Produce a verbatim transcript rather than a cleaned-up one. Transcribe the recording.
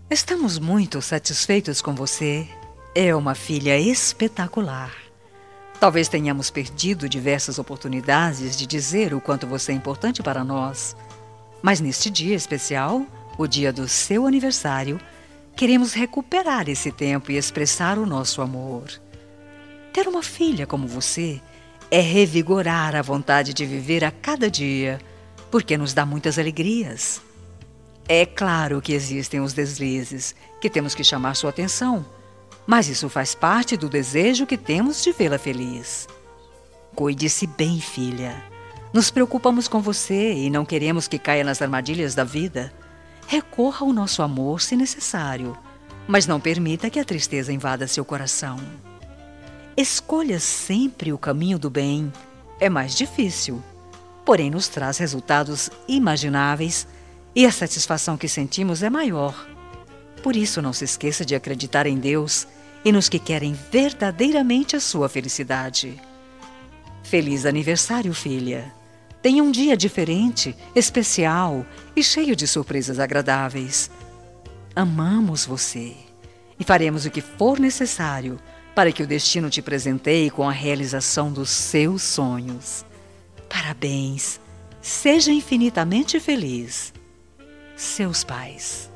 Estamos muito satisfeitos com você. É uma filha espetacular. Talvez tenhamos perdido diversas oportunidades de dizer o quanto você é importante para nós. Mas neste dia especial, o dia do seu aniversário, queremos recuperar esse tempo e expressar o nosso amor. Ter uma filha como você é revigorar a vontade de viver a cada dia, porque nos dá muitas alegrias. É claro que existem os deslizes, que temos que chamar sua atenção, mas isso faz parte do desejo que temos de vê-la feliz. Cuide-se bem, filha. Nos preocupamos com você e não queremos que caia nas armadilhas da vida. Recorra ao nosso amor se necessário, mas não permita que a tristeza invada seu coração. Escolha sempre o caminho do bem. É mais difícil, porém nos traz resultados imagináveis e a satisfação que sentimos é maior. Por isso, não se esqueça de acreditar em Deus e nos que querem verdadeiramente a sua felicidade. Feliz aniversário, filha! Tenha um dia diferente, especial e cheio de surpresas agradáveis. Amamos você e faremos o que for necessário para que o destino te presenteie com a realização dos seus sonhos. Parabéns! Seja infinitamente feliz. Seus pais.